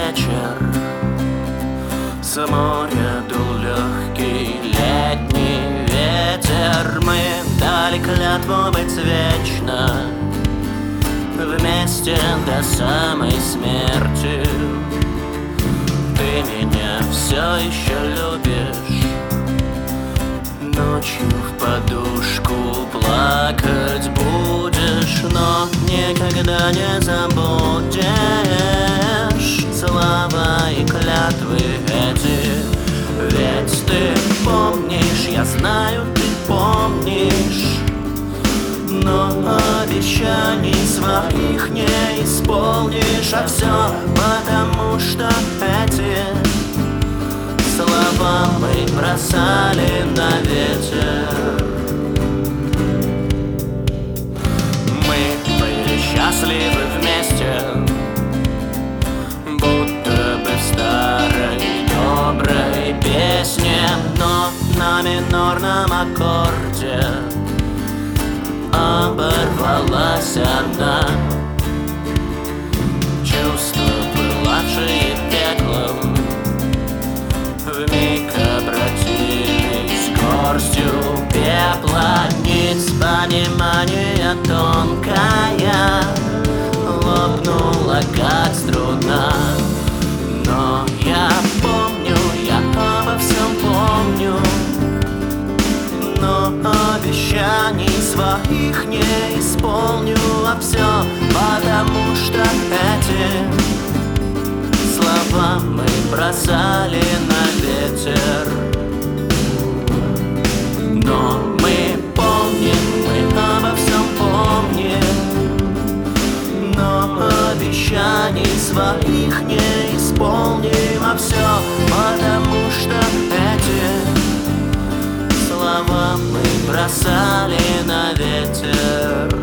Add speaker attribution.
Speaker 1: вечер, с моря дул легкий летний ветер. Мы дали клятву быть вечно вместе до самой смерти. Ты меня все еще любишь, ночью в подушку плакать будешь, но никогда не забудешь слова и клятвы эти. Ведь ты помнишь, я знаю, ты помнишь, но обещаний своих не исполнишь. А все потому, что эти слова мы бросали на ветер. Мы были счастливы вместе, будто бы в старой доброй песне, но на минорном аккорде оборвалась она. Чувства, пылавшие пеклом, вмиг обратились горстью пепла. Нить понимания тонкая лопнула, как струна. Но я помню, я обо всем помню, но обещаний своих не исполню. А все потому, что эти слова мы бросали на ветер. Но мы помним, мы обо всем помним, но обещаний своих не исполним. А все потому, что эти слова мы бросали на ветер.